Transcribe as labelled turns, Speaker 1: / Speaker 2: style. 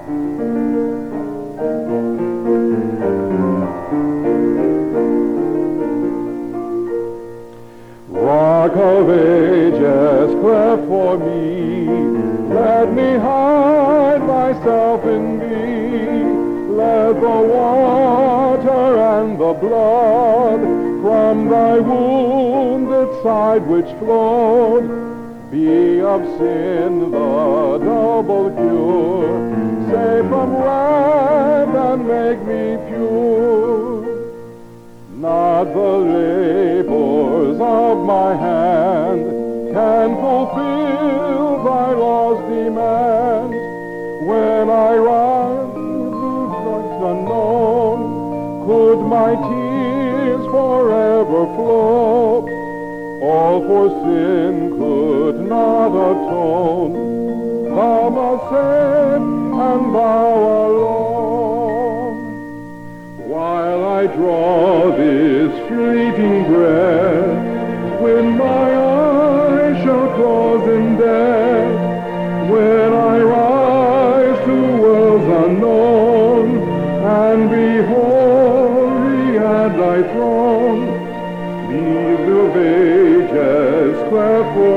Speaker 1: Rock of Ages, cleft for me, let me hide myself in thee. Let the water and the blood from thy wounded side which flowed be of sin the double cure. Save from wrath and make me pure. Not the labors of my hand can fulfill thy law's demand. When I run through floods unknown, could my tears forever flow? All for sin could not atone. Thou must save, and thou alone. While I draw this fleeting breath, when my eyes shall close in death, when I rise to worlds unknown, and behold thee at thy throne, leave the ages cleft for